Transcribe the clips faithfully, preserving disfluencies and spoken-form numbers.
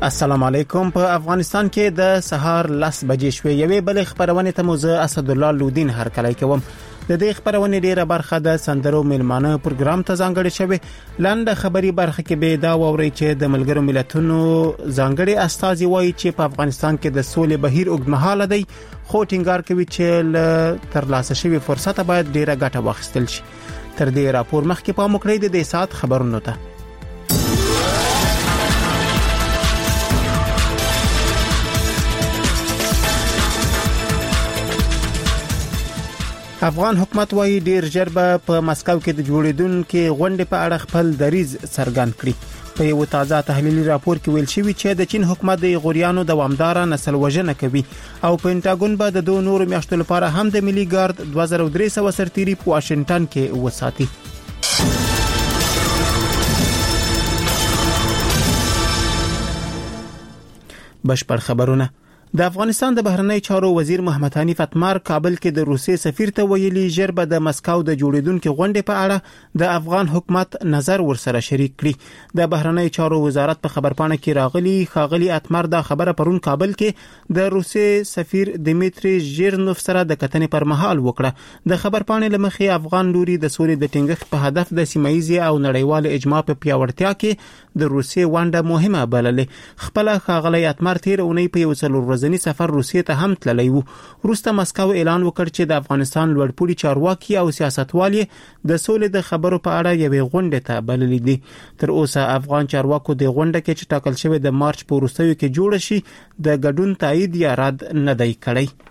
السلام علیکم. په افغانستان کې د سهار لس بجې شوې یوې بل خبرونه ته موزه اسد الله لودین هر کله کوم. د دې خبرونه ډیره برخه د سندرو ملمانه پروګرام ته ځانګړې شوې. لاندې خبري برخه کې به دا ووري چې د ملګرو ملتونو ځانګړي استازي وایي چې په افغانستان کې د سولې بهیر اوږدمهاله دی، خو ټینګار کوي چې ترلاسه شوی فرصت باید ډیره ګټه واخیستل شي. تر دې راپور مخکې په مکړې د دې سات خبرونه ته افغان حکومت وايي ډیر ژر به په مسکو کې د جوړیدونکو غونډې په اړه خپل دریځ څرګند کړي. په یو تازه تحلیلي راپور کې ویل شوی چې د چین حکومت د غوریانو دوامدار نسل وژنه کوي او پینټاګون به د دوه نورو میاشتو لپاره هم د ملي ګارد دوه زره درې سوه سرتیري په واشنگټن کې وساتي. بشپړ خبرونه. د افغانستان د بهرنی چارو وزیر محمد حنیف اتمر کابل کې د روسیې سفیر ته ویلي ژر به د مسکو د جوړیدونکو غونډې په اړه د افغان حکومت نظر ورسره شریک کړي. د بهرنی چارو وزارت په خبرپاڼه کې راغلي خاغلی اتمر دا خبره پرون کابل کې د روسیې سفیر دمیتری ژیرنوف سره د کتنې پر مهال وکړه. د خبرپاڼې لمخې افغان لوري د سولې د ټینګښت په هدف د سیمایي او نړیوال اجماع په پیاوړتیا کې د روسیې ونډه مهمه بللې. خپل خاغلی اتمر تیر اونۍ په یو څلور ورځنی سفر روسیې ته هم تللی وو. وروسته مسکو اعلان وکړ چې د افغانستان لوړپوړي چارواکي او سیاستوال د سولې د خبرو په اړه یوې غونډې ته بللي دي. تر اوسه افغان چارواکو د غونډه کې چې ټاکل شوی د مارچ په وروستیو کې جوړ شي د ګډون تایید یا رد نه دی کړی.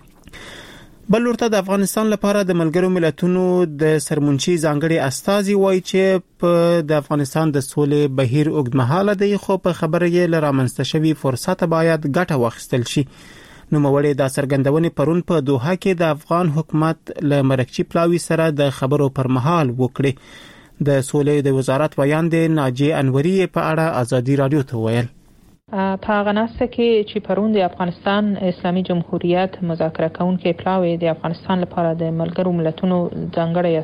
بل ورته د افغانستان لپاره د ملګرو ملتونو د سرمنشي ځانګړي استازي وایي چې په د افغانستان د سولې بهیر اوږدمهاله دی، خو په خبره یې لرامنځته شوی فرصت باید ګټه واخیستل شي. نو موري دا څرګندونه پرون په دوحه کې د افغان حکومت له مرکچی پلاوی سره د خبرو پر مهال وکړي. د سولې د وزارت ویان د ناجی انوري په اړه ازادي رادیو ته ویل. په غناسته کې چې پرون د افغانستان اسلامي جمهوریت مذاکره کوونکي پلاوی د افغانستان لپاره د ملګرو ملتونو ځانګړي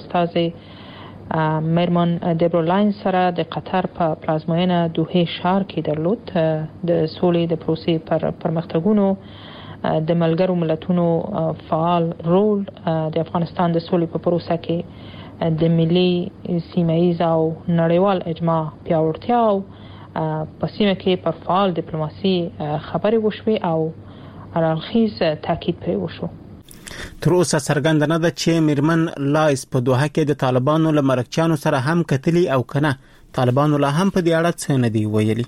استازي میرمن دیبرولاین سره د قطر په پلازمینه دوحه ښار کې درلود. د سولې د پروسې پر پرمختګونو د ملګرو ملتونو فعال رول د افغانستان د سولې په پروسه کې د ملي سیمایي او نړیوال اجماع پیاوړتیا او په سیمه کې پر فعال ډیپلوماسي خبرې وشوي او اړخیز تاکید پرې وشو. تر اوسه څرګنده نه ده چې میرمن لایس په دوحه کې د طالبانو له مرکچیانو سره هم کتلي او کنه. طالبانو لا هم په دې اړه څه نه دی ویلي.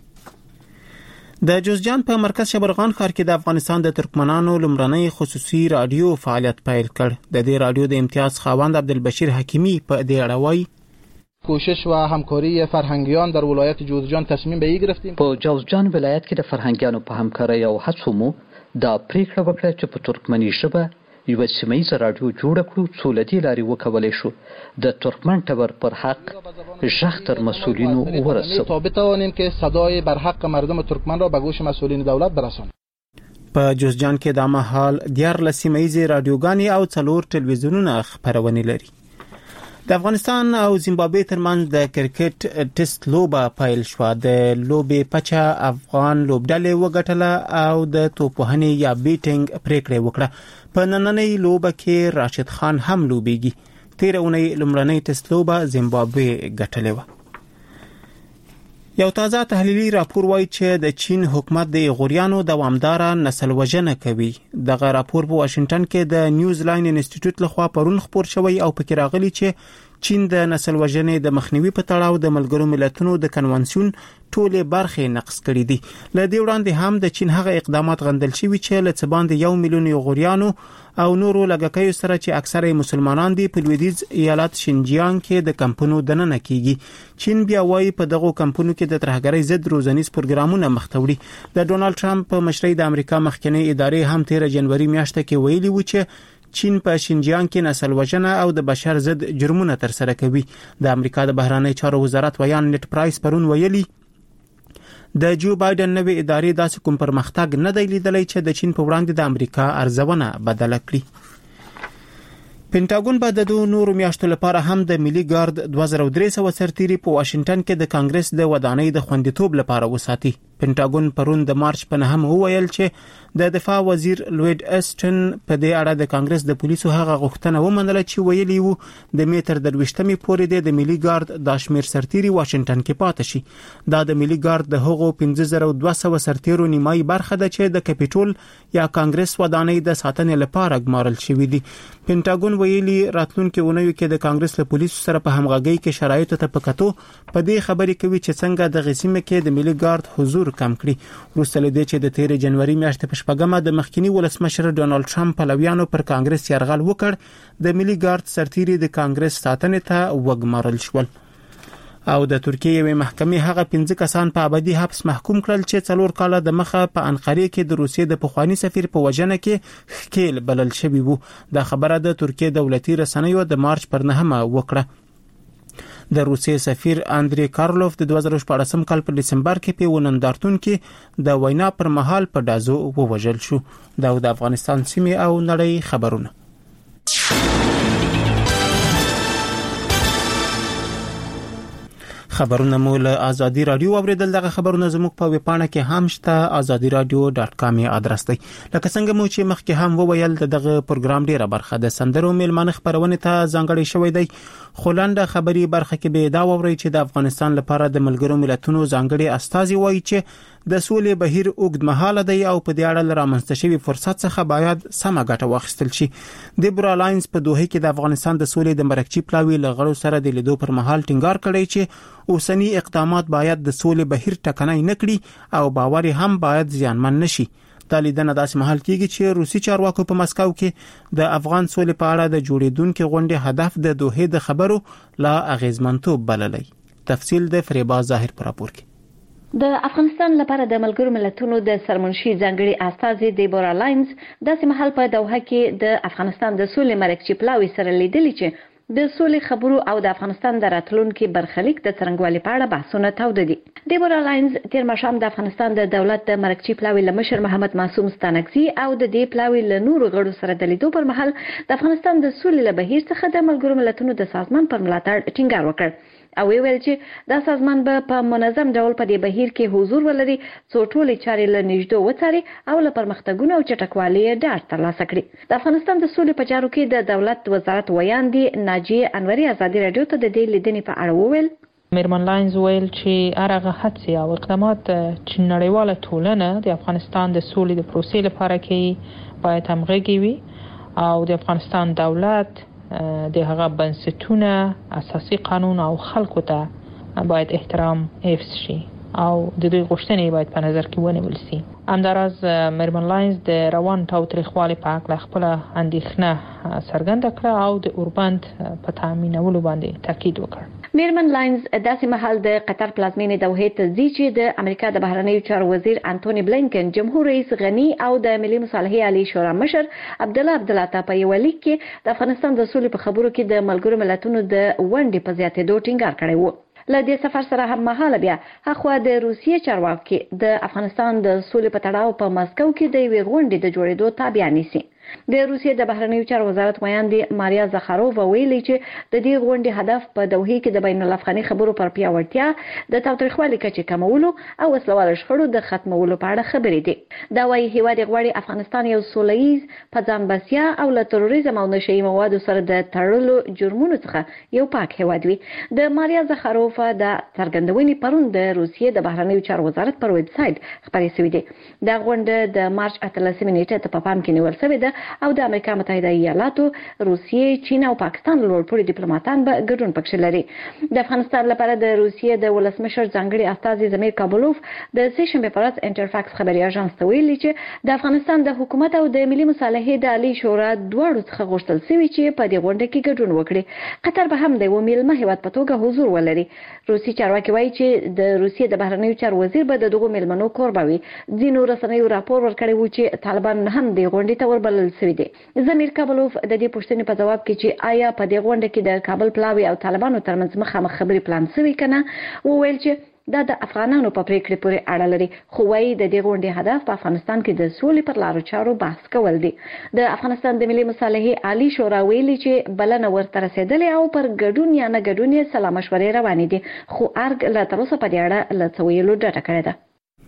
د جوزجان په مرکز شبرغان ښار کې د افغانستان د ترکمنانو لمړنۍ خصوصي رادیو فعالیت پیل کړ. د دې رادیو د امتیاز خاوند عبدالبشیر حکیمی په دې اړه وایي کوشش و همکاری فرهنگیان در ولایت جوزجان تصمیم به این گرفتیم. په جوزجان ولایت کې د فرهنګیانو په همکارۍ او هڅو مو دا پریکړه وکړه چې په ترکمني ژبه یو سیمایي رادیو جوړ کړو څو لدی لاري وکولای شو د ترکمن ټبر پر حق ژغ تر مسئولینو ورسو تا بتوانیم که صدای بر حق مردم ترکمن را به گوش مسئولین دولت برسانیم. په جوزجان کې د مهال دیار سیمایي رادیوګانی او څلور ټلویزیونونه خبرونه لري. د افغانستان او زیمبابوې ترمنځ د کرکټ ټیسټ لوبه پیل شو. د لوبې پچا افغان لوبډلې وګټله او د توپوهنې یا بیټینګ پریکړه وکړه. په نننۍ لوبه کې راشد خان هم لوبېږي. تیر اونۍ لومړنۍ ټیسټ لوبه زیمبابوې ګټلې و. یو تازه تحلیلي راپور وایي چې د چین حکومت د غوریانو دوامدار نسل وژنه کوي. دغه راپور په واشنگټن کې د نیوزلاین انسټیټیوټ لخوا پرون خپور شوی او پکې راغلی چې چین د نسل وژنې د مخنیوي په تړاو د ملګرو ملتونو د کنوانسیون ټولې برخې نقض کړې دي. له دې وړاندې هم د چین هغه اقدامات غندل شوي چې له څه باندې یو میلیون غوریانو او نورو لږکیو سره چې اکثره مسلمانان دي په لویدیځ ایالت شینجیانګ کې د کمپونو دننه کیږي. چین بیا وايي په دغه کمپونو کې د ترهګرۍ ضد روزنیز پروګرامونه مختوړي. د ډونالد ټرمپ په مشرۍ د امریکا مخکنی ادارې هم تیر جنوري میاشته کې ویلي و چې چین په شینجیانګ کې نسل وژنه او د بشر ضد جرمونه تر سره کوي. د امریکا د بهراني چارو وزارت ویان نت پرایس پرون ویلي د جو بایدن نوې ادارې داسې کوم پرمختګ نه دی لیدلی چې د چین په وړاندې د امریکا ارزونه بدله کړي. پینټاګون به د دوه نورو میاشتو لپاره هم د ملي ګارد دوه زره درې سوه سرتیري په واشنگټن کې د کانګرس د ودانۍ د خوندیتوب لپاره وساتي. پینټاګون پرون د مارچ په نهم وویل چې د دفاع وزیر لوید اسټن په دې اړه د کانګرس د پولیسو هغه غوښتنه ومنله چې ویلي وو د میټر درويشتمې پورې د ملي ګارد د شمیر سرتيري واشنگټن کې پاتې شي. دا د ملي ګارد د هغو پنځه زره دوه سوه سرتیرو نیمایي برخه ده چې د کپټول یا کانګرس ودانۍ د ساتنې لپاره ګمارل شوې دي. پینټاګون ویلي راتلونکي ونوي کې د کانګرس له پولیسو سره په همغږۍ کې شرایط ته پکاتو په دې خبرې کوي چې څنګه د غسیمه کې د ملي ګارد حضور کم کړي. وروسته له دې چې د تیر جنوري میاشتې په شپږمه د مخکنی ولسمشر ډونالد ټرمپ پلویانو پر کانګرس یرغل وکړ د ملي ګارد سرتیري د کانګرس ساتنې ته وګمارل شول. او د ترکیه یوې محکمې هغه پنځه کسان په ابدي حبس محکوم کړل چې څلور کاله د مخه په انقره کې د روسیې د پخوانی سفیر په وجنه کې خکیل بلل شوی وو. دا خبره د ترکیه دولتي رسنیو د مارچ پر نهمه وکړه. د روسیې سفیر اندری کارلوف د دوه زره شپږم کال په دسمبر کې په ونندارتون کې د وینا پر مهال په دازو ووژل شو. دا د افغانستان سیمه او نړۍ خبرونه. خبرونه مو له ازادي رادیو اوریدل. دغه خبرونه زموږ په ویبپاڼه کې هم شته ازادي رادیو ډاټ کام ادرس دی. لکه څنګه مو چې مخکې هم وویل دغه پروګرام ډیره برخه د سندرو میلمانه خبرونه ته ځانګړی شوی دی. خولانده خبري برخه کې به دا ووري چې د افغانستان لپاره د ملګرو ملتونو ځانګړي استازي وایي چې د سولې بهیر اوږد مهاله دی او په دې اړه رامنځته شوی فرصت څخه باید سمه ګټه واخیستل شي. د برا لاینز په دوه کې د افغانستان د سولې د مرکچی پلاوی لغړو سره د لیدو پر مهال ټینګار کړی چې اوسنی اقدامات باید د سولې بهیر ټکنۍ نکړي او باور هم باید زیانمن نشي. دا لیدنه داسې مهال کېږي چې روسي چارواکو په مسکو کې د افغان سولې په اړه د جوړیدونکو غونډې هدف د دوه د خبرو لا اغیزمنتوب بللی. تفصیل د فریبا ظاهر پر راپور کې. د افغانستان لپاره د ملګرو ملتونو د سرمنشي ځانګړي استازي دیبورا لاینز داسې مهال په دوحه کې د افغانستان د سولې مرکچی پلاوی سره لیدلی چې د سولې خبرو او د افغانستان د راتلونکو برخلیک د څرنګوالي په اړه بحثونه تاوده دي. دیبورا لاینز تیر ماښام د افغانستان د دولت د مرکچی پلاوی لمشر محمد معصوم ستانکزي او د دې پلاوی له نورو غړو سره د لیدو پر مهال د افغانستان د سولې له بهیر څخه د ملګرو ملتونو د سازمان پر ملاتړ ټینګار وکړ او ویل چې دا سازمان به په منظم ډول په دې بهیر کې حضور ولري څو ټولې چارې له نږدې وڅاري او له پرمختګونو او چټکوالي ډاډ ترلاسه کړي. د افغانستان د سولې په چارو کې د دولت وزارت ویاندې ناجیه انوري ازادي رادیو ته د دې لیدنې په اړه وویل. میرمن لاینز ویل چې هغه هڅې او اقدامات چې نړیواله ټولنه د افغانستان د سولې د پروسې لپاره کوي باید همغږي وي او د افغانستان دولت د هغه بنسټونه اساسي قانون او خلکو ته باید احترام حفظ شي او د دوی غوښتنې باید په نظر کې ونیول شي. همداراز میرمن لاینز د روان تاوتریخوالي په اړه خپل اندېښنه څرګنده کړه او د اوربند په تامینولو باندې تاکید وکړ. میرمن لاینز داسې مهال د قطر پلازمینې دوحې ته ځي چې د امریکا د بهرنیو چارو وزیر انټونی بلینکن، جمهور رئیس غنی او د ملي مصالحې عالی شورا مشر عبدالله عبدالعطا په یو لیک کې د افغانستان د سولې په خبرو کې د ملګرو ملتونو د ونډې په زیاتېدو ټینګار کړی وو. له دې سفر سره هم مهاله بیا هغه د روسیې چارواکي د افغانستان د سولې په تړاو په مسکو کې د یوې غونډې د جوړېدو تابع نیسي. د روسیې د بهرنیو چارو وزارت ویاندې ماریا زخارووا ویلي چې د دې غونډې هدف په دوحې کې د بین الافغاني خبرو پر پیاوړتیا، د تاوتریخوالي کچې کمولو او وسلوال شخړو د ختمولو په اړه خبرې دي. دا وايي هیواد غواړي افغانستان یو سولهییز، په ځان بسیا او له تروریزم او نشئی موادو سره د تړلو جرمونو څخه یو پاک هیواد وي. د ماریا زخارووا د څرګندونې پرون د روسیې د بهرنیو چارو وزارت پر ویب سایټ خبرې شوې دي. دا غونډه د مارچ اتلسمې نیټې ته په پام کې نیول شوې ده او د امریکا متحده ایالاتو، روسیې، چین او پاکستان لوړپوړي ډیپلوماټان به ګډون پکښې لري. د افغانستان لپاره د روسیې د ولسمشر ځانګړي استازي زمیر کابلوف د سه شنبې په ورځ انټرفاکس خبري اژانس ته ویلي چې د افغانستان د حکومت او د ملي مصالحې د عالی شورا دواړو څخه غوښتل شوی چې په دې غونډه کې ګډون وکړي. قطر به هم د یو میلمه هیواد په توګه حضور ولري. روسي چارواکي وایي چې د روسیې د بهرنیو چارو وزیر به د دغو میلمنو کوربه وي. ځینو رسنیو راپور ورکړی و چې طالبان هم د غونډې ته وربلل شوي دي. زمیر کابلوف د دې پوښتنې په جواب کې چې آیا په دې غونډه کې د کابل پلاوی او طالبانو ترمنځ مخامخ خبرې پلان شوي کنه، وویل چې دا د افغانانو په پریکړې پورې اړه لري، خو وايي د دې غونډې هدف په افغانستان کې د سولې پر لارو چارو بحث کول دي. د افغانستان د ملي مصالحې عالی شورا ویلي چې بلنه ورته رسیدلې او پر ګډون یا نه ګډون یې سلا مشورې روانې دي، خو ارګ لا تر اوسه په دې اړه له څه ویلو ډډه کړې ده.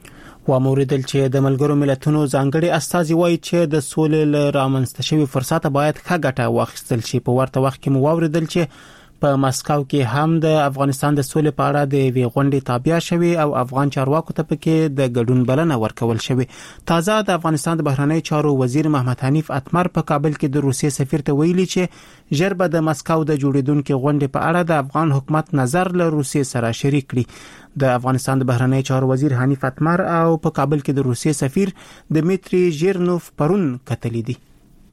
و موریدل چې د ملګرو ملتونو ځانګړي استازي وایي چې د سولې ل رامنځته شوی فرصت باید ښه ګټه واخیستل شي. په ورته وخت کې مو واوریدل چې په مسکو کې هم د افغانستان د سولې په اړه د وی غونډې تابع شوی او افغان چارواکو ته پکې د ګډون بلنه ورکول شوی. تازه د افغانستان د بهرنی چارو وزیر محمد حنیف اتمر په کابل کې د روسیې سفیر ته ویلي چې ژر به د مسکو د جوړیدونکو غونډې په اړه د افغان حکومت نظر له روسیې سره شریک کړي. د افغانستان د بهرنی چارو وزیر حنیف اتمر او په کابل کې د روسیې سفیر دمیتری ژیرنوف پرون کتلې دي.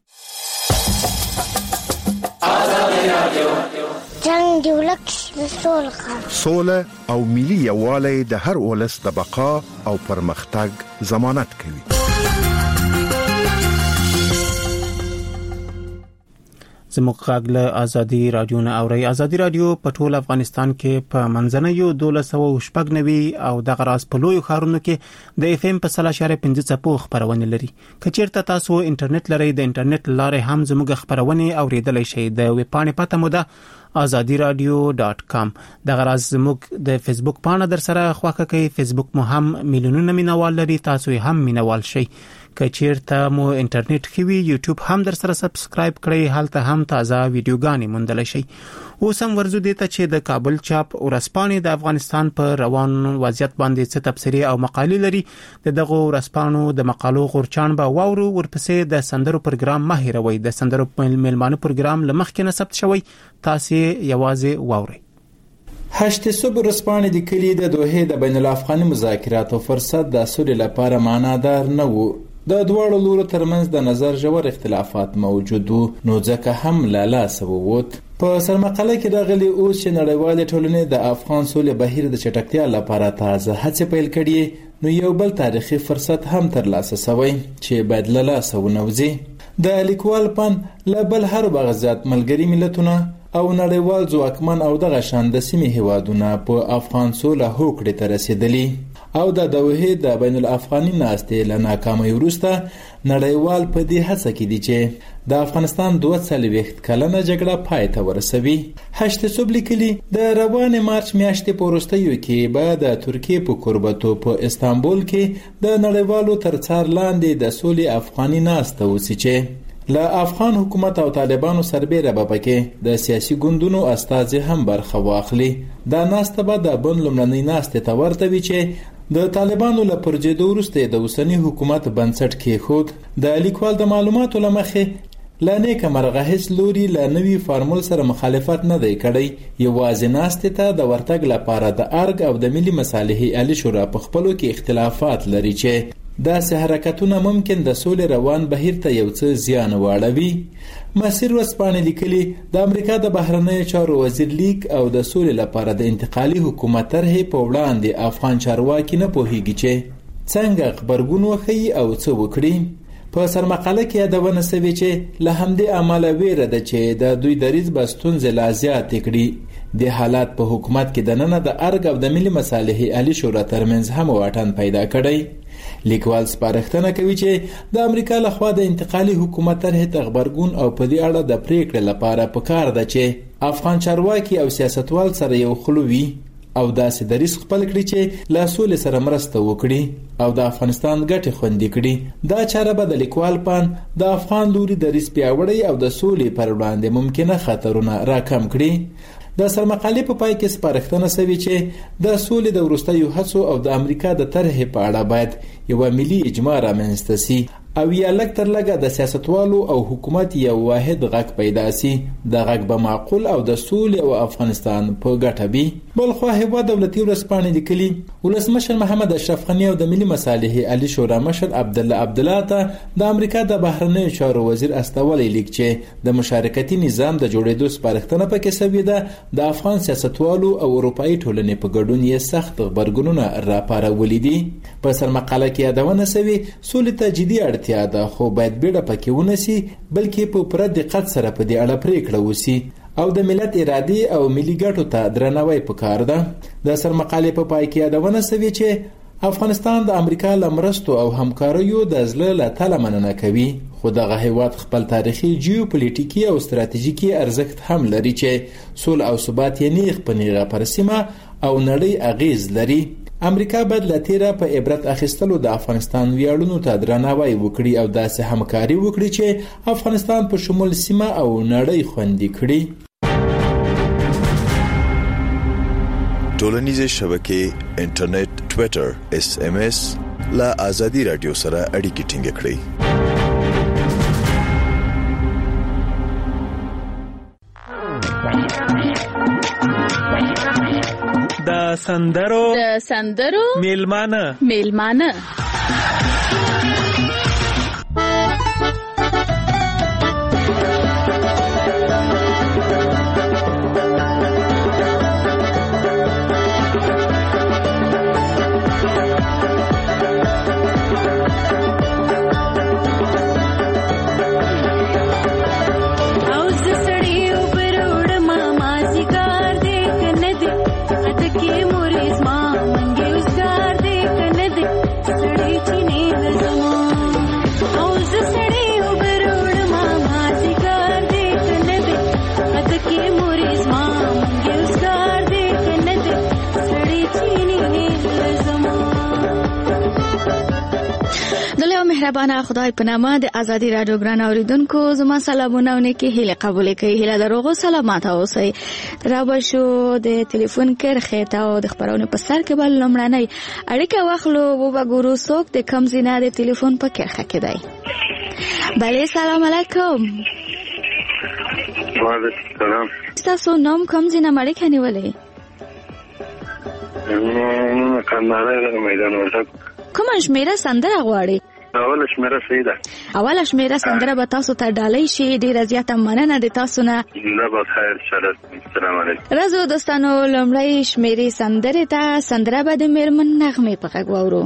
جنگ دی ولک سوله سوله او ملي یووالی د هر ولس د بقا او پرمختګ ضمانت کوي. زموږ غږ له ازادي رادیو نه اوري. ازادي رادیو په ټول افغانستان کې په منځنوي دولس سوه شپږ نوي او د غراس په لوی خارونو کې د اف ام په سلا اشاره پنځه څپو خبرونه لري. کچیرته تاسو انټرنیټ لرئ د انټرنیټ لارې هم زموږ خبرونه اوریدلای شئ. د ویب پاڼې پته مو ده azadi radio dot com. د غراس زموږ د فیسبوک پاڼه در سره خواخه کوي. فیسبوک مو هم میلیونونه مینوال لري، تاسو هم مینوال شئ. کچیرته مو انټرنیټ خوي یوټیوب هم در سره سبسکرایب کړئ، هلته هم تازه ویډیوګانې موندل شئ. اوس هم ورزو دي ته چې د کابل چاپ ورسپانې د افغانستان په روان وضعیت باندې څه تبصرې او مقالې لري. د دغه ورسپانو د مقالو غورچان به واورو. ورپسې د سندرو پروګرام ماهروي. د سندرو میلمانو پروګرام لمخکې نسبت شوی، تاسو یوازې واورئ. هشت صبح ورسپانې د کلی د دوحې د بین الافغاني مذاکراتو فرصت د سولې لپاره معنادار نه وو. د دوړو لورو ترمنځ د نظر ژور اختلافات موجود وو، نو ځکه هم لا لاس ووت. په سرمقاله کې راغلي اوس چې نړیوال ټولنې د افغان سولې بهیر د چټکتیا لپاره تازه هڅې پیل کړي، نو یو بل تاریخي فرصت هم ترلاسه شوی چې باید له لاسه ونوځي. د لیکوال پن له بل هر بغزات ملګری ملتونه او نړیوال ځواکمن او دغه شان د سیمې هیوادونه په افغان سوله هوکړې ته رسیدلی او د دوحې د بین الافغاني ناستې له ناکامۍ وروسته نړیوال په دې هڅه کې دي چې د افغانستان دوه څلوېښت کلنه جګړه پای ته ورسوي. هشت صبح لیکلي د روان مارچ میاشتې په وروستیو کې به د ترکیې په کوربتو په استانبول کې د نړیوالو تر څار لاندې د سولې افغاني ناسته وسی چې له افغان حکومت او طالبانو سربېره به پکې د سیاسي ګوندونو استازي هم برخه واخلي. دا ناسته به د بن لومړنۍ ناستې ته ورته وي چې د طالبانو له پرځېدو وروسته د اوسني حکومت بنسټ کېښود. د لیکوال د معلوماتو له مخې لا نیکه مرغه هیڅ لوري له نوي فارمول سره مخالفت نه دی کړی. یوازې ناستې ته د ورتګ لپاره د ارګ او د ملي مصالحې عالی شورا په خپلو کې اختلافات لري چې داسې حرکتونه ممکن د سولې روان بهیر ته یو څه زیان واړوي. مسیر ورسپانې لیکلي د امریکا د بهرنیو چارو وزیر لیک او د سولې لپاره د انتقالي حکومت طرحې په وړاندې افغان چارواکي نه پوهیږي چې څنګه خبرګون وښیي او څه وکړي. په سرمقاله کې یادونه شوې چې له همدې امله ویره ده چې د دوی دریځ به ستونزې لا زیاتې کړي. د حالات په حکومت کې دننه د ارګ او د ملي مصالحې عالی شورا ترمنځ هم واټن پیدا کړی. لیکوال سپارښتنه کوي چې د امریکا لخوا د انتقالي حکومت طرحې ته غبرګون او په دې اړه د پریکړې لپاره پکار ده چې افغان چارواکي او سیاستوال سره یو خلوي او داسې دریځ خپل کړي چې لا سولې سره مرسته وکړي او د افغانستان ګټې خوندي کړي. دا چاره به د لیکوال پان د افغان لوري دریځ پیاوړی او د سولې پر وړاندې ممکنه خطرونه راکم کړي. د سرمقالې په پای کې سپارښتنه شوې چې د سولې د وروستیو هڅو او د امریکا د طرحې په اړه باید یو ملي اجماع رامنځته شي او یا لږ تر لږه د سیاستوالو او حکومت یو واحد غږ پیدا شي. د غږ به معقول او د سولې او افغانستان په ګټه وي. بلخوا هیواد دولتي ورسپانې لیکلي ولسمشر محمد اشرف غني او د ملي مصالحې عالی شورا مشر عبدالله عبدالله ته د امریکا د بهرنیو چارو وزیر استولی لیک چې د مشارکتي نظام د جوړېدو سپارښتنه پکې شوې ده. د افغان سیاستوالو او اروپایي ټولنې په ګډون یې سخت غبرګونونه راپارولي دي. په سرمقاله کې یادونه شوې سولې ته جدي اړتیا ده، خو باید بیړه پکې ونسی بلکې په پوره دقت سره په دې اړه پریکړه وسی او د ملت ارادي او ملي ګټو ته درناوی پکار ده. د سرمقالې په پای کې یادونه شوې چې افغانستان د امریکا له مرستو او همکاریو د زړه له تله مننه کوي، خو دغه هیواد خپل تاریخي جیوپولیټیکي او ستراتیژیکي ارزښت هم لري چې سول او ثبات یې نیغ په نیغه پر سیمه او نړۍ اغیز لري. امریکا باید له تیره په عبرت اخیستلو د افغانستان ویاړونو ته درناوی وکړي او داسې همکاري وکړي چې افغانستان په شمول سیمه او نړۍ خوندي کړي. ټولنیزې شبکې، انټرنیټ، ټویټر، اس ام اس لا ازادي رادیو سره اړیکې ټینګ کړئ. د سندرو د سندرو میلمانه میلمانه مهربانه خدای په نامه د ازادي رادیو ګران اوریدونکو زما سلامونه او نیکی هیله قبول کړئ. هیله دروغو سلامات اوسئ. راو شو د ټلیفون کرخه ته او د خبرونو په سر کې بل لمړنۍ اړیکه واخلو او وګورو څوک د کم زینه د ټلیفون په کرخه کې دی. بله سلام علیکم. وعلیکم السلام. تاسو نوم کم زینه مړی کنيولې؟ نو کندهار د میدان ورته. کوم شمیره سندره غواړي؟ اوله شمیره سیده. اوله شمیره سندره به تاسو ته ډالۍ شي. ډیره زیاته مننه د تاسو نه. نه به خیر شرط. السلام علیکم. راځو دوستانو لومړی شمیره سندره ته سندره به د میرمن نغمه په غږ واورو.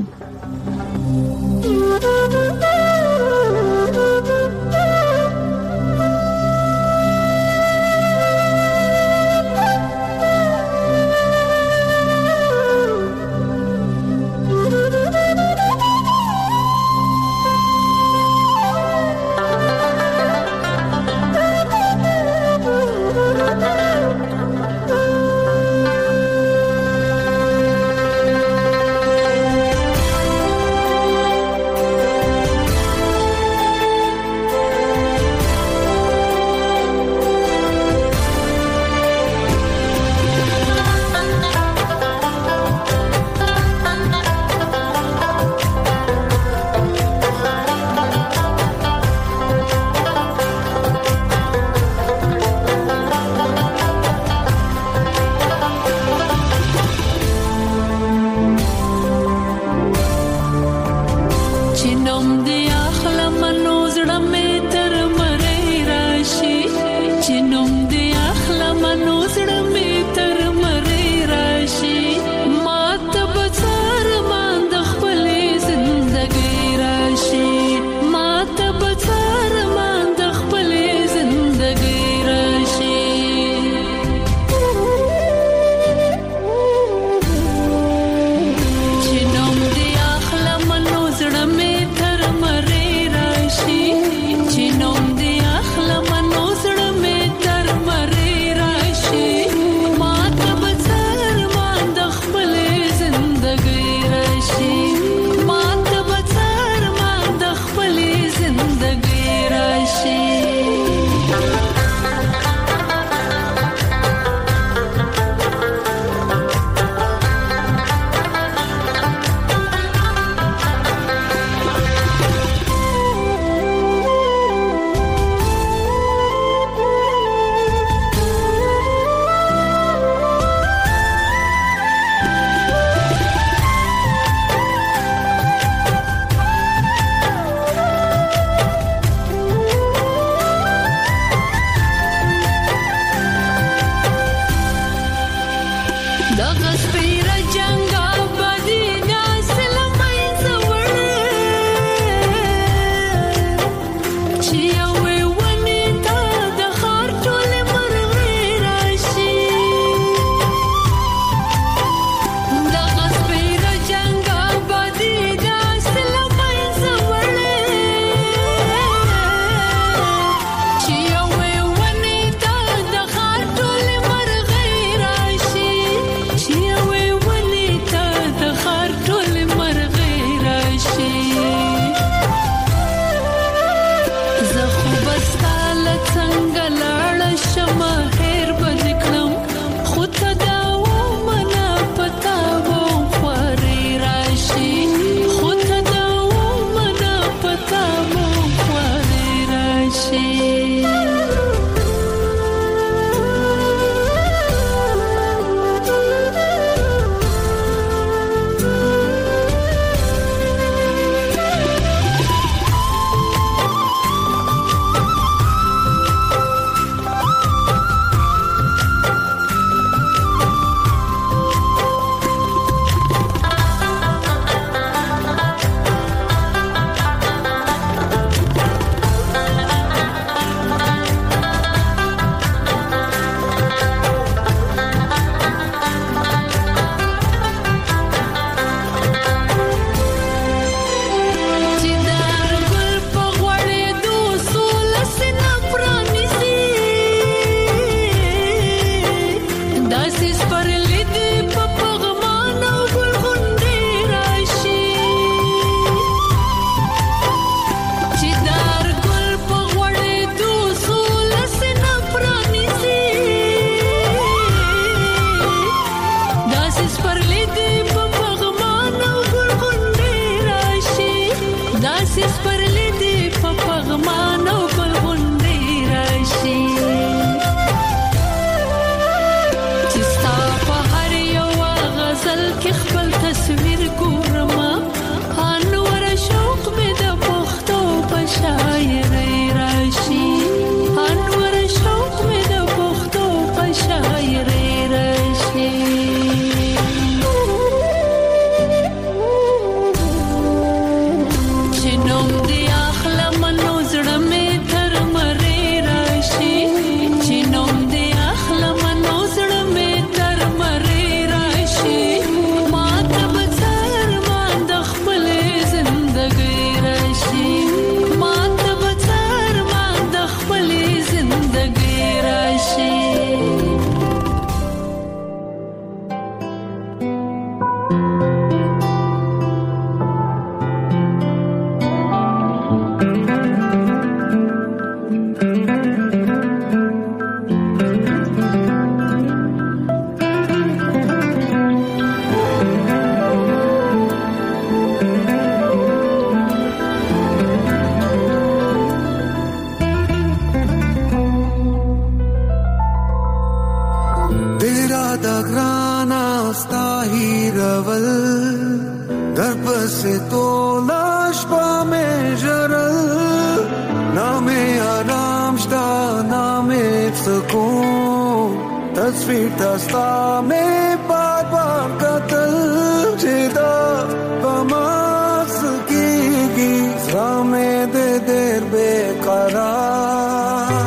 तस्वीर दस्ता में बार बार कतल जिदा बमास की सामे दे देर बेकरार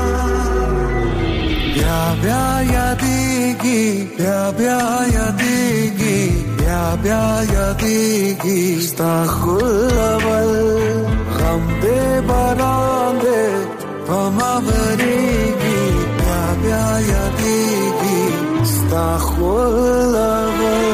ब्या ब्या यादेगी ब्या ब्या यादेगी ब्या ब्या यादेगी स्ताखुल्लवल गम दे बरांदे बमावरेगी ब्या ब्या यादेगी स्ताखुल्लवल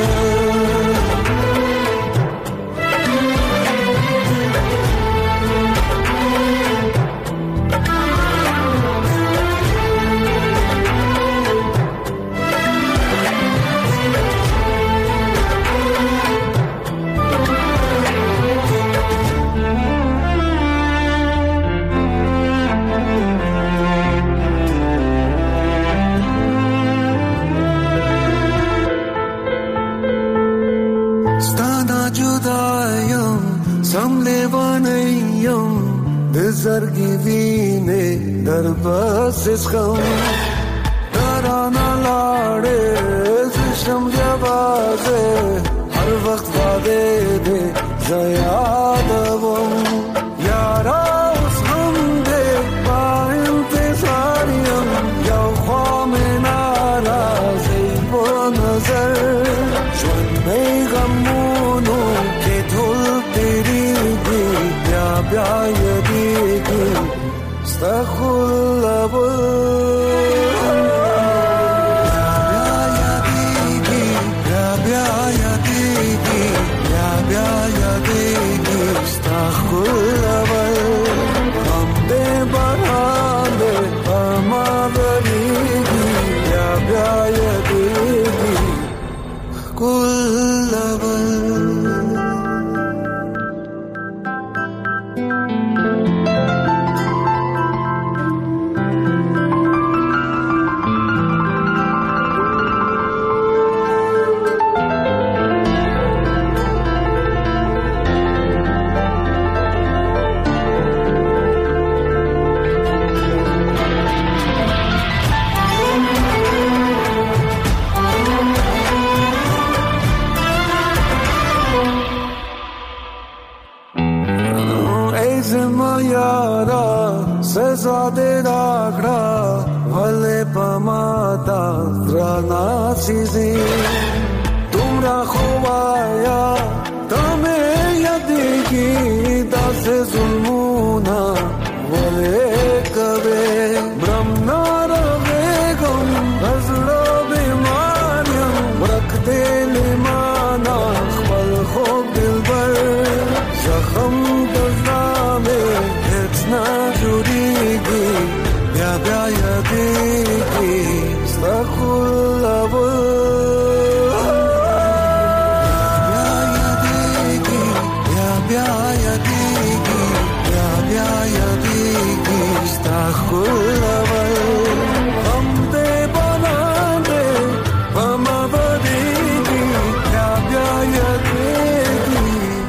Zargi vine darbas iskam tarana lade zisham jawaze har waqt wade de zayadavam yara us hum de ba intizariyam yaw kham narazi bo nazar shun mein ghamunu ke dhul teri gi bya bya yadi Astaghfirullah Sezade ragra vale pamata rana sizi tumra khowaya tame yadegi das zulmuna vale kabe brahma ravegam azra bimaryam rakde limana khwal khob dilbar zakham dazame etsna jurigi bya bya yadegi astaghfirullah bya bya yadegi bya bya yadegi astaghfirullah hum de banande bamavadegi bya bya yadegi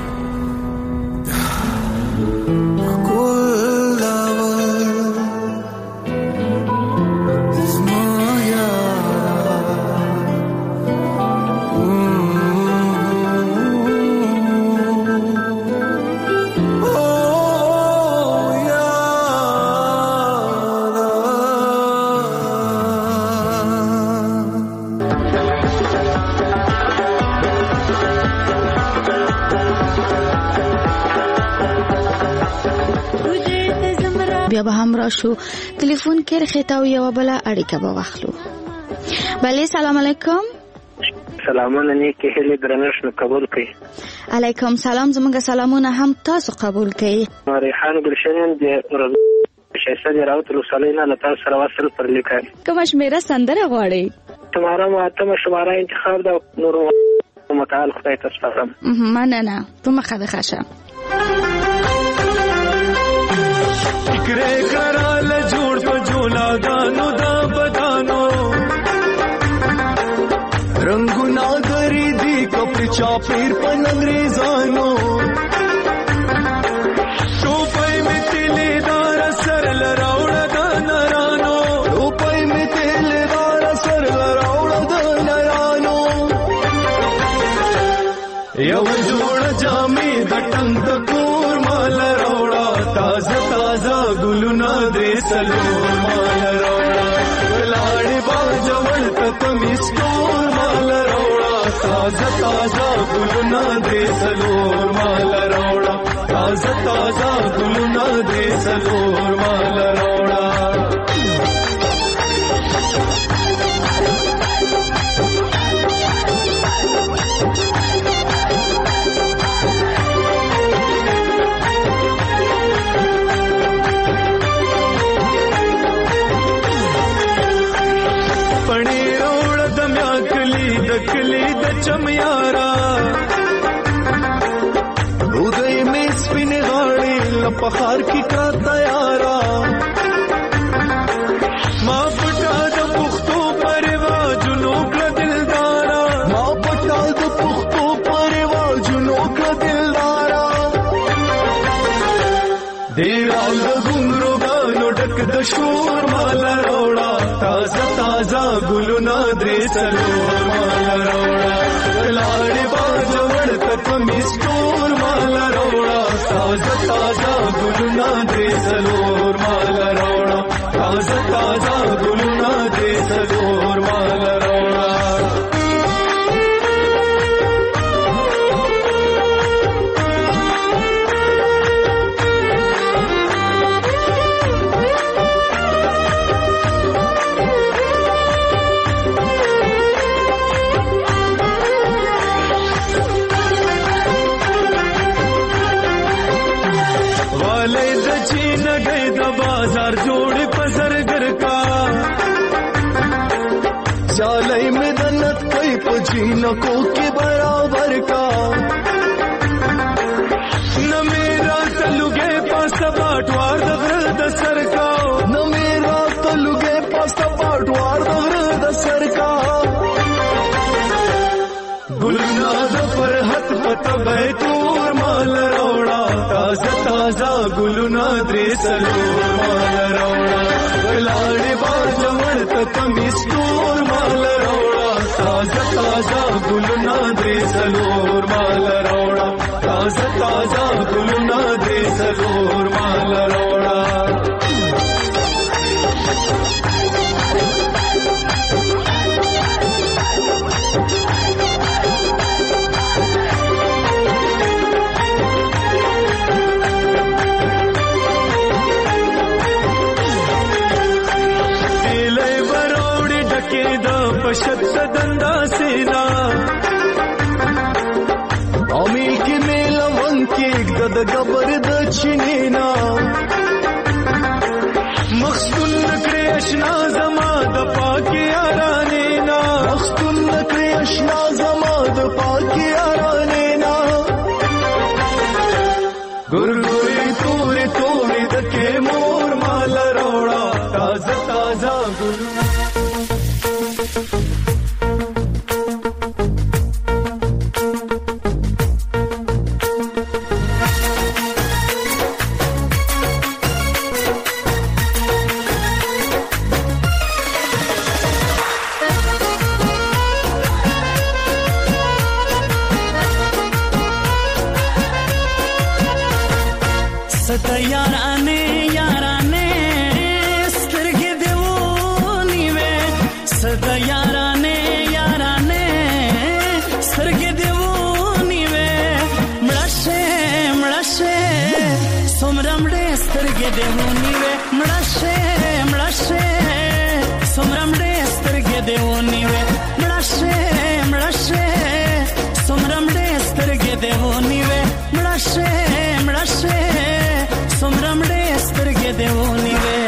بیا به هم را شو تلیفون کر خطاو یو بلا اړیکه به واخلو. بله سلام علیکم. سلامونه نیکی هلی درنښت نو قبول کړئ. علیکم سلام زموږ سلامونه هم تاسو قبول کړئ. ریحان ګلشن د شایسته دی راوت لوسالې نه لتا سره وصل پر لیکل کوم شمیره سندره غواړي تمہارا ماتم شماره انتخاب دا نور متعال خدای تسپارم مننه په مخه د خاشه فکرې کړل جوړ په جولا غانو دا بدانو رنگونه غری دی کپ چاپیر په انګریزانو شوپای می تلې دار سر لراوړ د نرانو شوپای می تلې دار سر لراوړ د نرانو یو جوړ جامې د ټنګ کور مال راوړا تازه تازه ګلونه دې سلور مال راوړا لاړې باجوړ ته مستور مال راوړا تازه تازه ګلونه دې سلور مال راوړا تازه تازه ګلونه دې سلور مال راوړا کلی د چمیارا رودای می سپین غاړي لپخار کی کا تیارا ما پټا د پختو پرواجونو کړه دلدارا ما پټا د پختو پرواجونو کړه دلدارا دیرال د ګونګرو غانو ډک د شور مال راوړا تازه تازه ګلونه درې سلور مال راوړا لاړې باجوړ تک مستور مال راوړا تازه تازه ګلونه درې سلور مال راوړا تازه تازه ګلونه درې سلور مال راوړا بازار جوړ پزرګر کا چالای مدنت کوي پجینو کو کې برابر کا न मेरा तलुगे पास बाटवार د غر د سر کا न मेरा तलुगे पास बाटवार د غر د سر کا ګلنا د فرحت پته بیتور مال راوړا تازه تازه ګلنا درې سلور مال راوړا لاړې باجوړ تک مستور مال راوړا تازه تازه ګلنا درې سلور مال راوړا تازه تازه ګلنا درې سلور مال راوړا पशत सदंदा सेना अमील के मेला वंके गद गबर द चिनेना मखसुन नकरे अशना जमा द पाके आरानेना मखसुन नकरे अशना जमा द पाके आरानेना गुरगुरी तोरे तोरे दके मोर माल रोड़ा ताजा ताजा गुरु याराने याराने स्तरगे देवोनी वे सदा याराने याराने स्तरगे देवोनी वे मळशे मळशे सोमरामडे स्तरगे देवोनी वे मळशे मळशे सोमरामडे स्तरगे देवोनी वे मळशे मळशे सोमरामडे स्तरगे देवोनी वे मळशे मळशे सोमरामडे स्तरगे देवोनी वे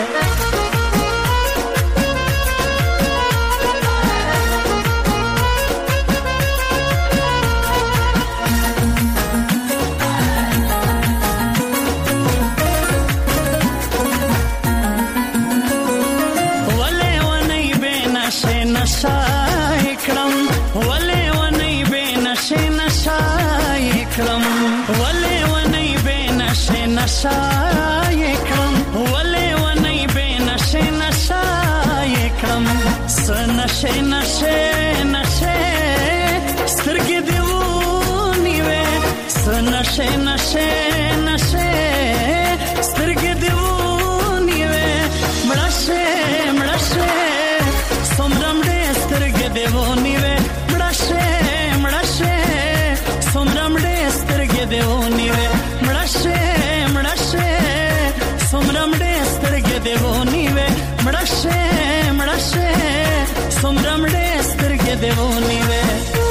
نشای کړم ولې ونی به نشه نشای کړم س نشه نشه نشه سترګې دی ونیوې س نشه نشه نشه سترګې دی ونیوې مړشه مړشه سمرم دې سترګې دی ونیوې مړشه مړشه سمرم دې سترګې دی ونیوې مړشه مړشه سمرم دې سترګې دی ونیوې مړشه مړشه سمرم دې سترګې دی ونیوې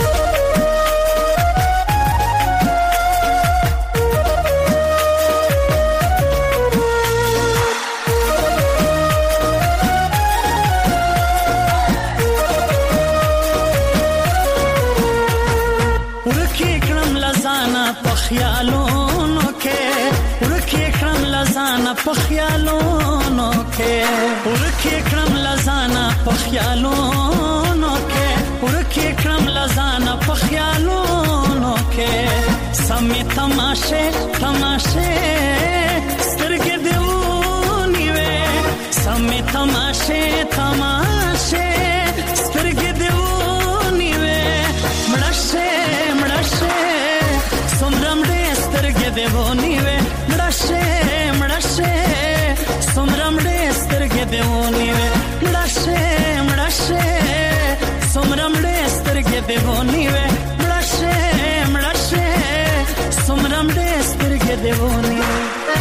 خیالونو کې ورکه کړم لزانا په خیالونو کې ورکه کړم لزانا په خیالونو کې ورکه کړم لزانا په خیالونو کې سمې تماشه تماشه سترګې دی ونیوې سمې تماشه تماشه سترګې دی ونیوې مړشه مړشه سمرم دې سترګې دی ونیوې مړشه مړشه سمرم دې سترګې دی ونیوې مړشه مړشه سمرم دې سترګې دی ونیوې مړشه مړشه سمرم دې سترګې دی ونیوې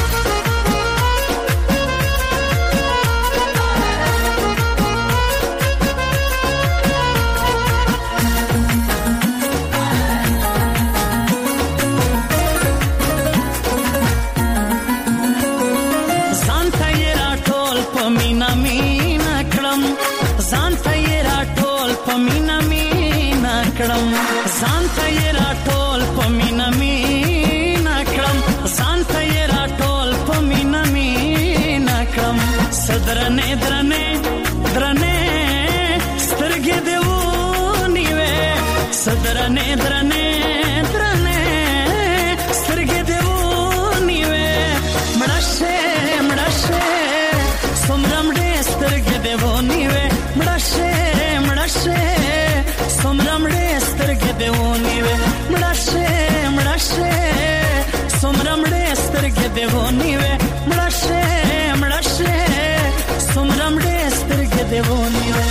ځان ته یې راټول په مینه مینا کړم ځان ته یې راټول په مینه مینا کړم صدرنې درنې درنې سترګې دی ونیوې صدرنې درنې درنې سترګې دی ونیوې مړشه مړشه سمرم دې سترګې دی ونیوې مړشه مړشه سمرم دې سترګې دی ونیوې مړشه مړشه سمرم دې سترګې دی ونیوې مړشه مړشه سمرم دې سترګې دی ونیوې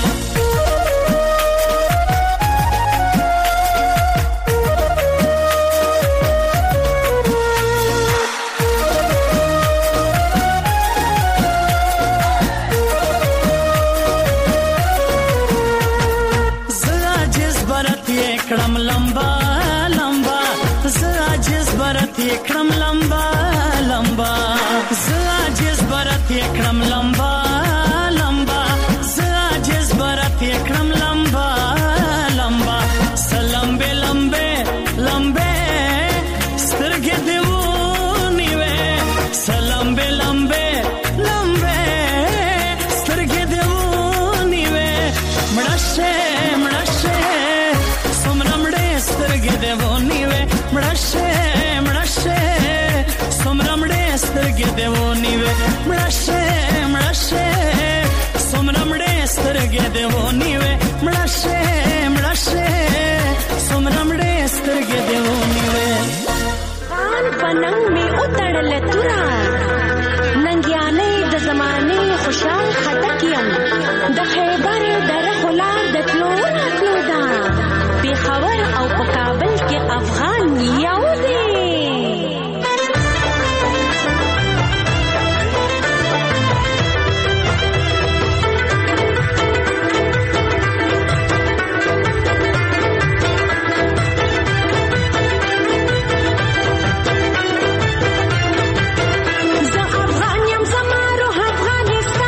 کړم لمبا لمبا زاجز برت کړم لمبا لمبا زاجز برت کړم لمبا لمبا زاجز برت کړم لمبا لمبا سلمبه لمبه لمبه سترګې دی ونیوې سلمبه لمبه لمبه سترګې دی ونیوې مړشه مړشه سترګې دی ونیوې مړشه مړشه سمرم دې سترګې دی ونیوې مړشه مړشه سمرم دې سترګې دی ونیوې مړشه مړشه سمرم دې سترګې دی ونیوې خان پننګ می اتړل تورا ننګیانې د زمانه خوشال خټک یم د خیبر در خلار د تلو تلو دا خبر او په کابل کې افغان یو دی زه افغان یم زما روح افغانستان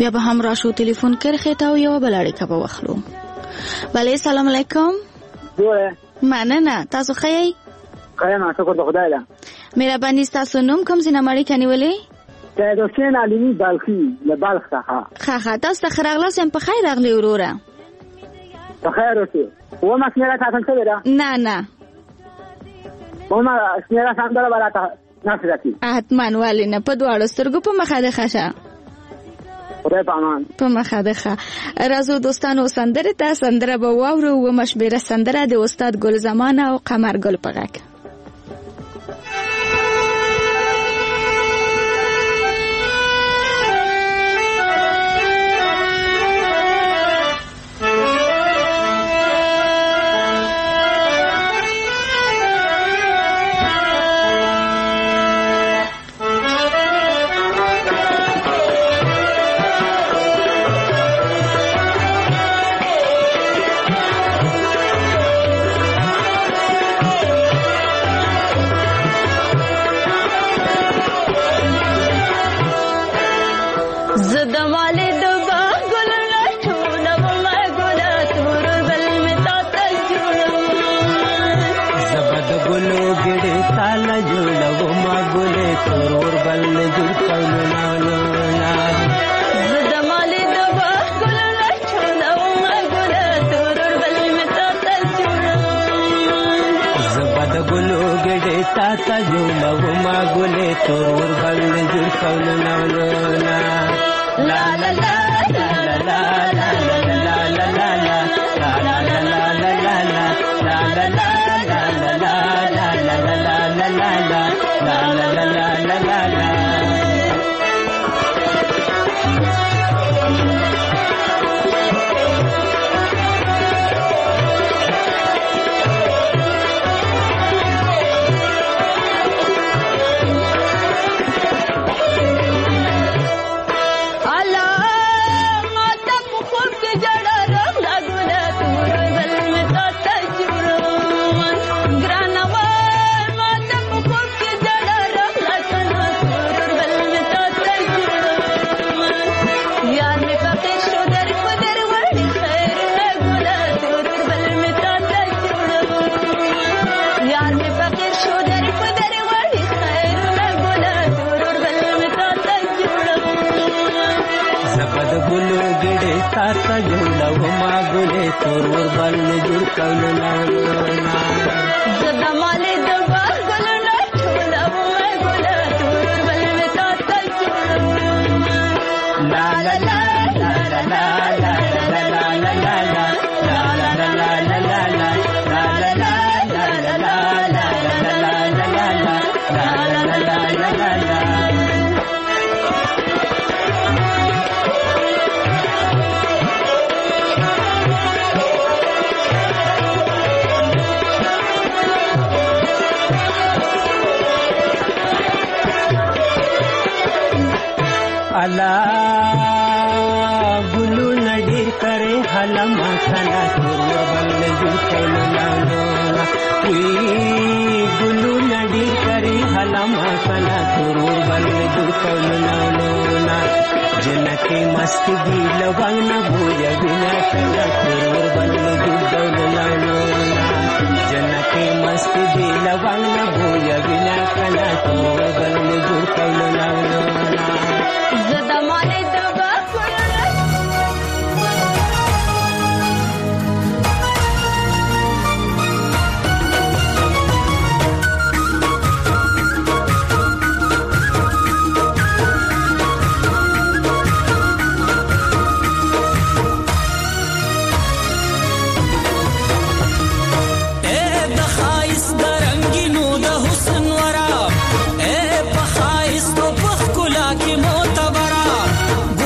بیا به هم راشو تلیفون کرخه تا یو بل اړیکه به واخلو. بله سلام علیکم. جوړه مننه. تاسو ښه یئ؟ ښه یم شکر د خدای ده. مهرباني ستاسو نوم کوم ځای نه اړیکه نیولې؟ سید حسین علي بلخي له بلخ څخه. ښه ښه تاسو ته ښه راغلاست. یم په خیر راغلی وروره. په خیر اوسې. ومه شمېره تا څنګه شوې ده؟ نه نه ومه شمېره سندره به راته نښه راکړي. حتما ولې نه، په دواړو سترګو په مخه دې ښه شه. خدای په امان. په مخه دې ښه. راځو دوستانو سندرې ته. سندره به واورو. ومه شمېره سندره د استاد ګل زمان او قمر ګل په غږ. ګلو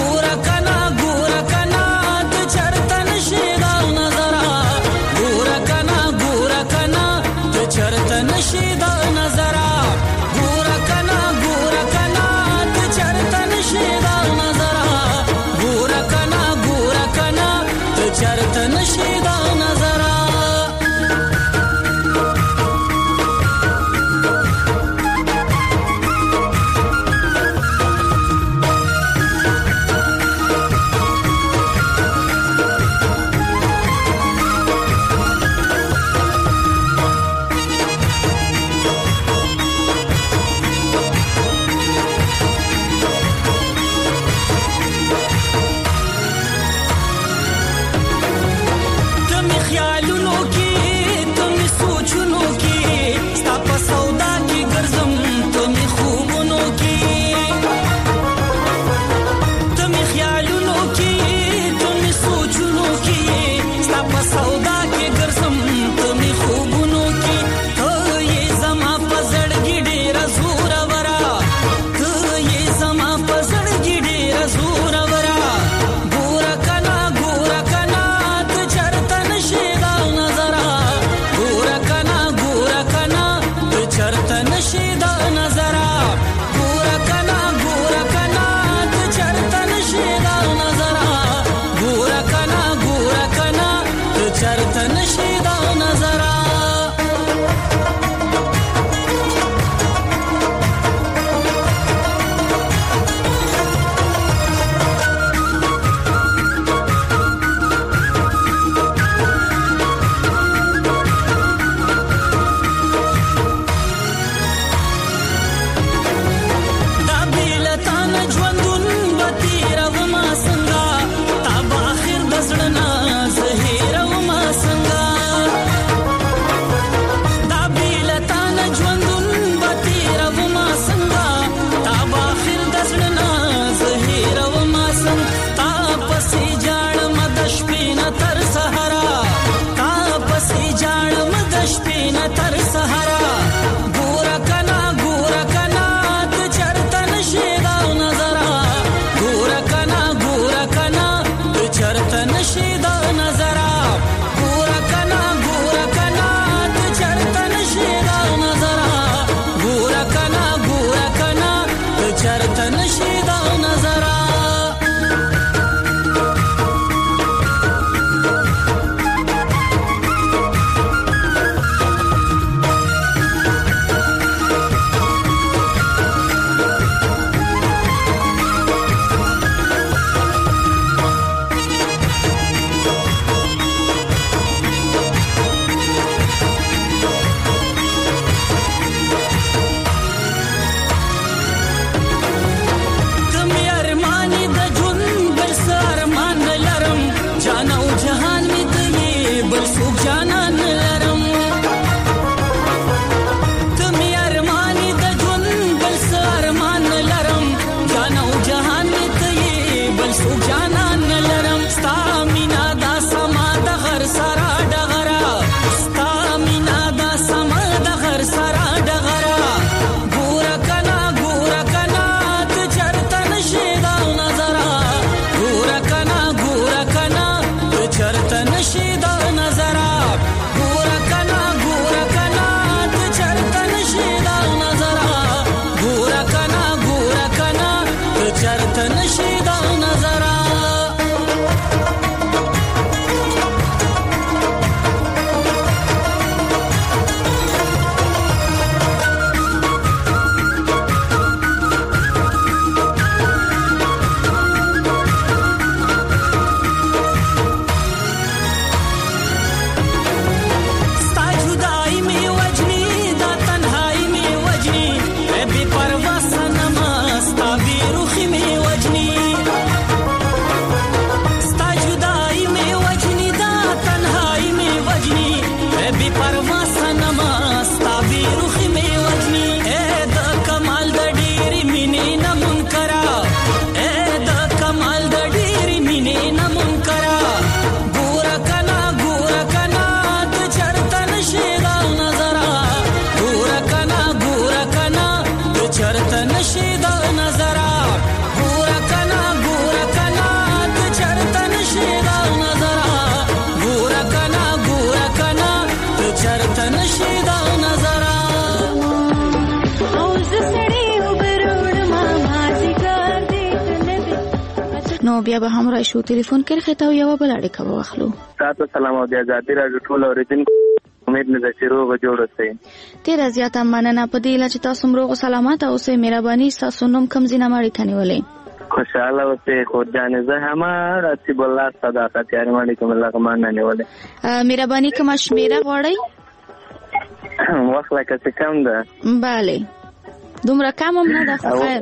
بیا به هم راشو ټلیفون کرخه ته یو بل اړیکه واخلو. تاسو سلام او د آزادي راډیو ټول اوریدونکو امید مې ده چې روغ جوړ اوسئ. ډېره زیاته مننه په دې چې تاسو روغ سلامت اوسئ. مهرباني تاسو نوم کوم ځای نه اړیکه نیولې؟ خوشاله اوسئ. خود جان زه هم رسیب الله صداقت یاري باندې کوم الله کومان نه نیولې. مهرباني کوم شمیره غواړئ؟ وخت لکه څه کم ده. bale دومره کم هم نه ده خو خیر.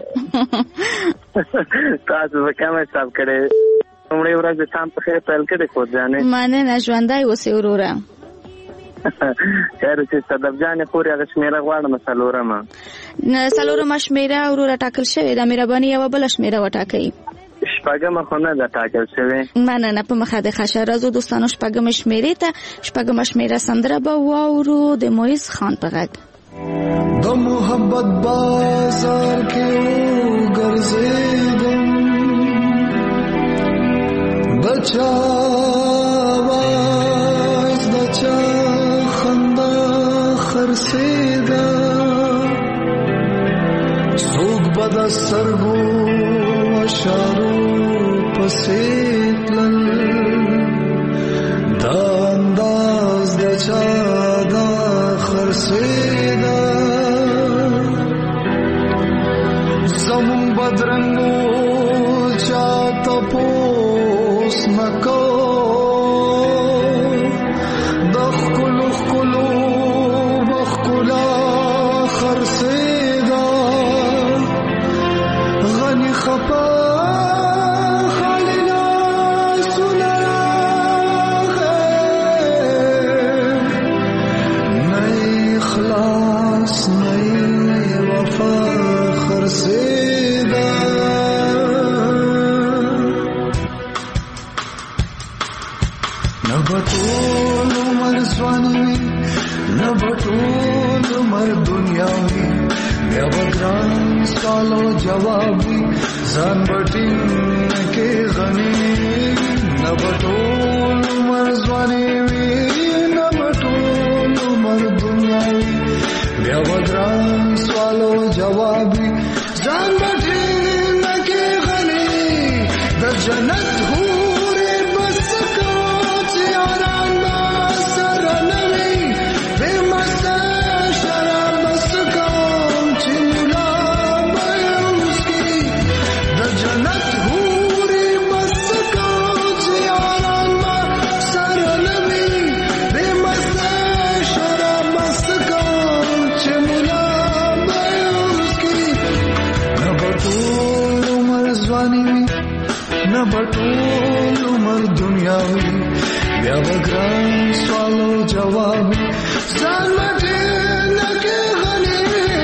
تاسو به کم حساب کړئ. لومړۍ ورځ د شام په خیر پیل کړئ خود جانې. مننه ژوندی اوسئ وروره. خیر چې صدف جانې خورې هغه شمېره غواړم څلورمه. څلورمه شمېره وروره ټاکل شوې ده. مهرباني یوه بله شمېره وټاکئ. شپږمه خو نه ده ټاکل شوې. مننه په مخه د ښه راځو دوستانو شپږمه شمېرې ته. شپږمه شمېره سندره به واورو د مویز خان په غږ. د محبت بازار کې وګرځېدم د چا آواز د چا خندا خرڅېده څوک به د سترګو اشارو پسې تلل دا انداز د چا دا خرڅېده زمون بدرنګو چاته پوس نکو د ښکلو ښکلو بښکلا خرڅېده غني خپه نبطول عمر ځوانوي نبطول عمر دنیاوي بیا بګران سوالو جوابي ځان بټین کې غني نبطول عمر ځوانوي نبطول عمر دنیاوي بیا بګران سوالو جوابي ځان بټین کې غني د جنت بټول عمر دنیاوي بیا وګران سوالو جوابي ځان مټه لکه غني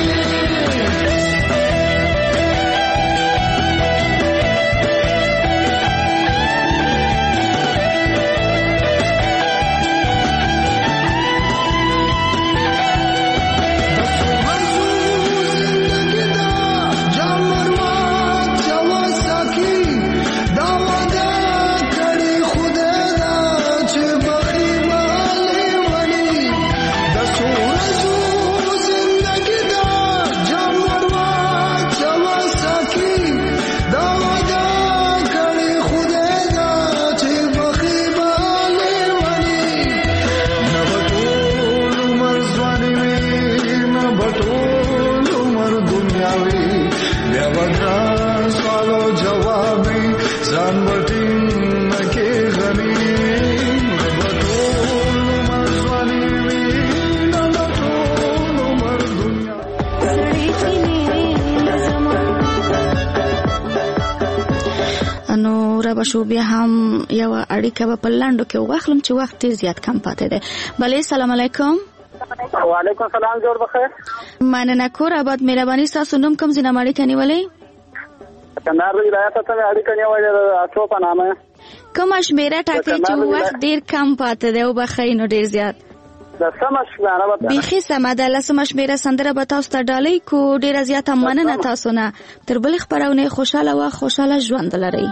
شو بیا هم یو اړیکه په لاندو کې واخلم چې وخت ډیر زیات کم پاتې دی. بله سلام علیکم. وعلیکم سلام جوړ بخیر. مننه کور آباد. مهرباني تاسو نوم کوم ځای نه اړیکه نیولې؟ کندهار ولایت ته اړیکه نیولې اچو په نامه. کومه شمیره ټاکئ چې وخت ډیر کم پاتې دی او بخیر نو ډیر زیات؟ د سمش غواړم بيخي سم ده. لسمه شمیره سندره به تاسو ته ډالۍ کو. ډیره زیاته مننه تاسو نه. تر بل خبرونه خوشاله و خوشاله ژوند لرئ.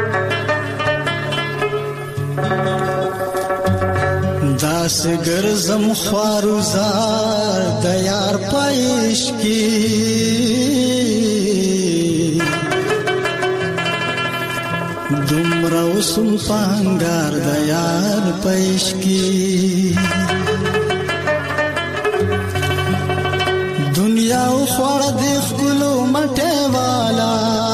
داس ګرځم ګرځم خواروزار د یار پېش کی دومره وسم پانګار د یار پېش کی دنیا خوړ د خلو مټه والا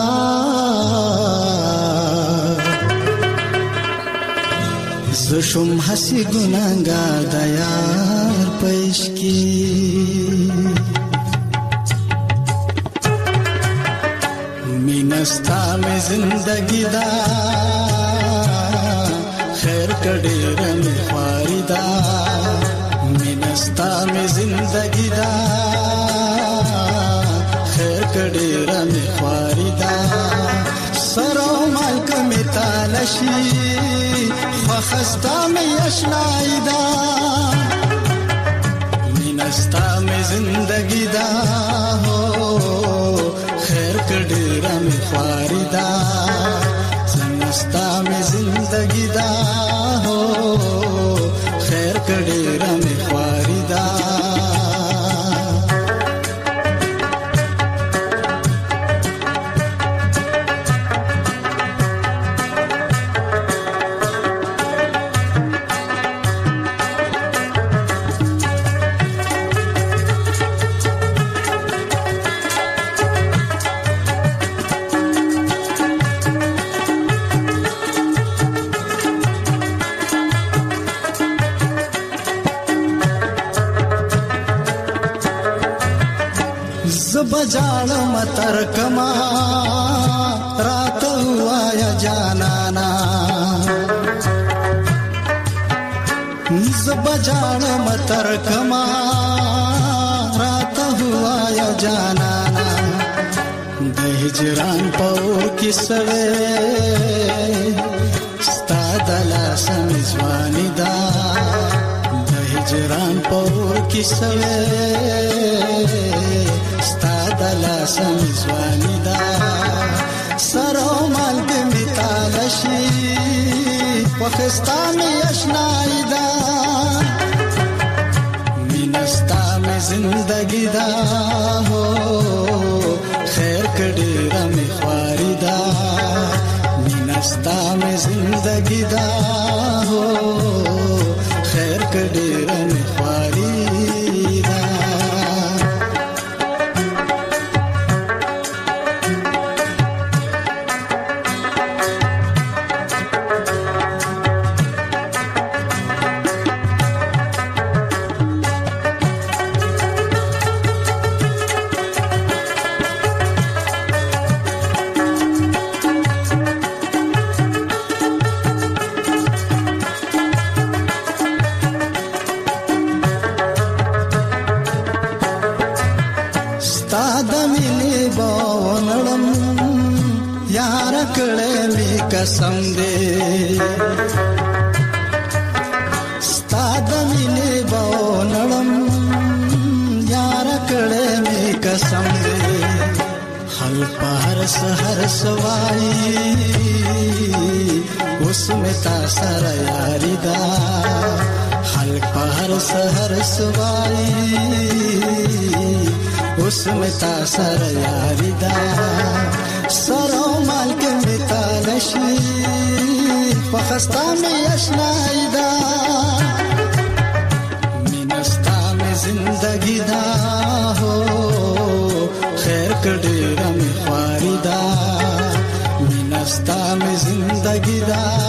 زشم حسی گناهگار د یار پېش کی مینستا می زندگی دا خیر کډې رمې خواري دا مینستا می زندگی دا خیر کډې رمې خواري دا سرو مالک می تالشي خستا می اشنای دا مینستا می زندگی دا ہو خیر کډیرا می خواری دا زنستا می زندگی دا ہو خیر کډیرا می خواری دا بجاړم تر کما رات وایا جانانا ز بجاړم تر کما رات وایا جانانا د هجران پور کیسوي ستا دلا سمځواني دا د هجران پور کیسوي دلا سمزوانی دا سرو مالک می تالشی وخستا می اشنائی دا مینستا می زندگی دا ہو خیر کډیرا می خواری دا مینستا می زندگی دا ہو خیر کډیرا می خواری دا قسم دے ستا د مینې بونړم یار کړه می قسم دے حل پهر سحر سوای اوس می تا سره یاری دا حل پهر سحر سوای اوس می تا سره یاری دا سرو مالک می تالشی وخستا می اشنای دا مینستا می زندگی دا ہو خیر کډیرا می خواری دا مینستا می زندگی دا